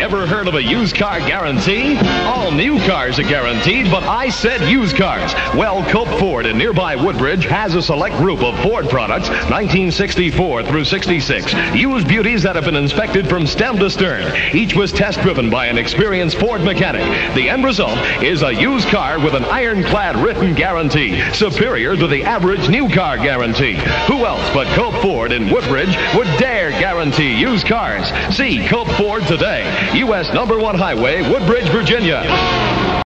Ever heard of a used car guarantee? All new cars are guaranteed, but I said used cars. Well, Cope Ford in nearby Woodbridge has a select group of Ford products, 1964 through 66. Used beauties that have been inspected from stem to stern. Each was test driven by an experienced Ford mechanic. The end result is a used car with an ironclad written guarantee, superior to the average new car guarantee. Who else but Cope Ford in Woodbridge would dare guarantee used cars? See Cope Ford today. U.S. #1 Highway, Woodbridge, Virginia.